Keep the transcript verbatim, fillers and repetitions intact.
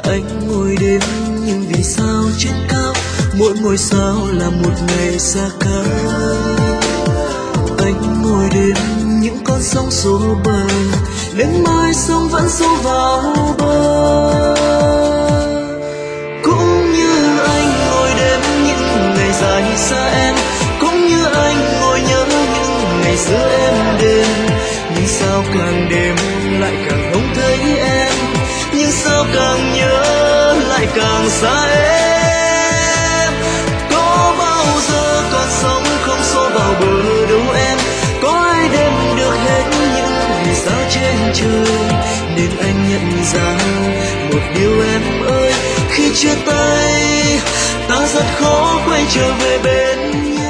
Anh ngồi đêm nhưng vì sao trên cao mỗi ngôi sao là một ngày xa cách. Anh ngồi đêm những con sóng xô bờ, đến mai sông vẫn xô vào bờ. Cũng như anh ngồi đêm những ngày dài xa em, cũng như anh ngồi nhớ những ngày xưa em đêm. Nhưng sao càng đêm lại càng không thấy em, nhưng sao càng nhớ lại càng xa em. Có bao giờ con sóng không xô vào bờ đâu em, có ai đêm được hết những vì sao trên trời. Nên anh nhận ra một điều em ơi, khi chia tay ta rất khó quay trở về bên nhau.